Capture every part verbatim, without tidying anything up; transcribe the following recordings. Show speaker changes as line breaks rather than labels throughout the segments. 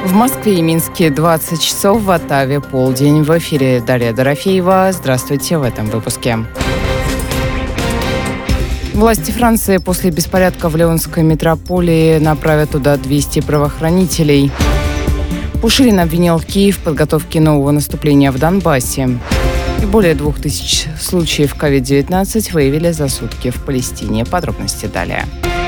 В Москве и Минске двадцать часов, в Оттаве полдень. В эфире Дарья Дорофеева. Здравствуйте в этом выпуске. Власти Франции после беспорядка в Лионской метрополии направят туда двести правоохранителей. Пушилин обвинил Киев в подготовке нового наступления в Донбассе. И более двух тысяч случаев ковид девятнадцать выявили за сутки в Палестине. Подробности далее.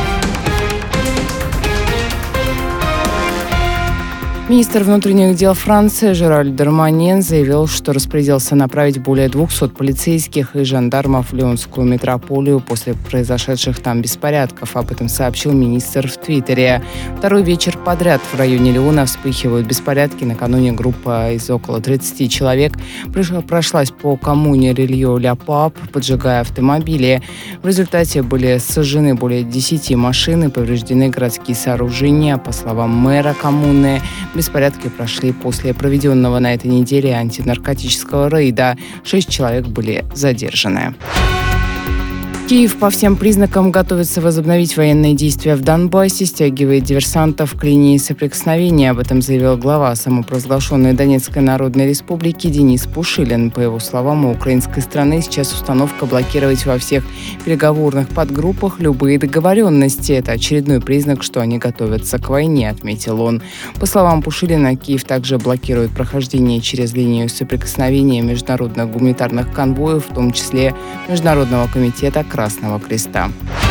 Министр внутренних дел Франции Жераль Дарманьен заявил, что распорядился направить более двухсот полицейских и жандармов в Лионскую метрополию после произошедших там беспорядков. Об этом сообщил министр в Твиттере. Второй вечер подряд в районе Лиона вспыхивают беспорядки. Накануне группа из около тридцати человек прошлась по коммуне Рильо-ля-Пап, поджигая автомобили. В результате были сожжены более десяти машин и повреждены городские сооружения. По словам мэра коммуны, беспорядки прошли после проведенного на этой неделе антинаркотического рейда. Шесть человек были задержаны. Киев по всем признакам готовится возобновить военные действия в Донбассе, стягивает диверсантов к линии соприкосновения. Об этом заявил глава самопровозглашенной Донецкой Народной Республики Денис Пушилин. По его словам, у украинской страны сейчас установка блокировать во всех переговорных подгруппах любые договоренности. Это очередной признак, что они готовятся к войне, отметил он. По словам Пушилина, Киев также блокирует прохождение через линию соприкосновения международных гуманитарных конвоев, в том числе Международного комитета Красного Креста.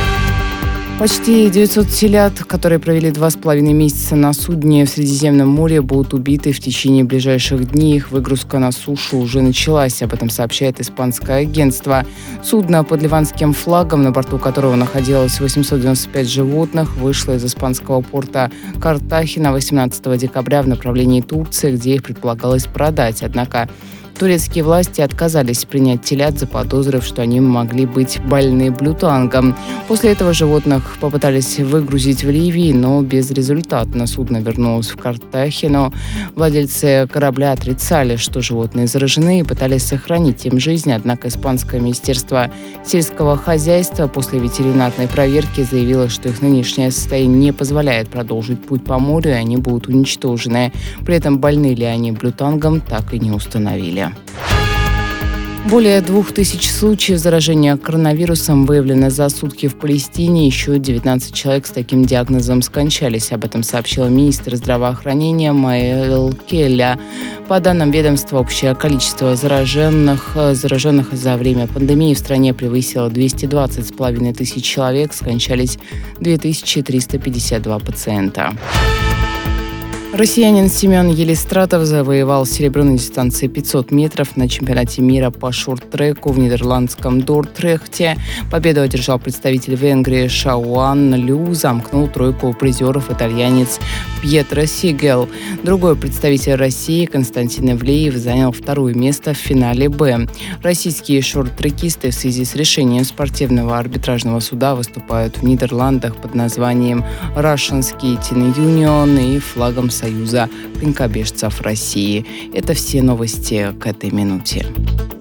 Почти девятьсот телят, которые провели два с половиной месяца на судне в Средиземном море, будут убиты в течение ближайших дней. Их выгрузка на сушу уже началась. Об этом сообщает испанское агентство. Судно под ливанским флагом, на борту которого находилось восемьсот девяносто пять животных, вышло из испанского порта Картахена восемнадцатого декабря в направлении Турции, где их предполагалось продать. Однако турецкие власти отказались принять телят, заподозрив, что они могли быть больны блютангом. После этого животных попытались выгрузить в Ливии, но безрезультатно. Судно вернулось в Картахену. Владельцы корабля отрицали, что животные заражены, и пытались сохранить им жизнь. Однако испанское министерство сельского хозяйства после ветеринарной проверки заявило, что их нынешнее состояние не позволяет продолжить путь по морю, и они будут уничтожены. При этом больны ли они блютангом, так и не установили. Более двух тысяч случаев заражения коронавирусом выявлено за сутки в Палестине. Еще девятнадцать человек с таким диагнозом скончались. Об этом сообщил министр здравоохранения Маэл Келля. По данным ведомства, общее количество зараженных, зараженных за время пандемии в стране превысило двести двадцать с половиной тысяч человек. Скончались две тысячи триста пятьдесят два пациента. Россиянин Семен Елистратов завоевал серебро на дистанции пятьсот метров на чемпионате мира по шорт-треку в нидерландском Дортрехте. Победу одержал представитель Венгрии Шауан Лю, замкнул тройку призеров итальянец Пьетро Сигел. Другой представитель России Константин Ивлеев занял второе место в финале «Б». Российские шорт-трекисты в связи с решением спортивного арбитражного суда выступают в Нидерландах под названием Russian Skating Union и флагом Союза конькобежцев России. Это все новости к этой минуте.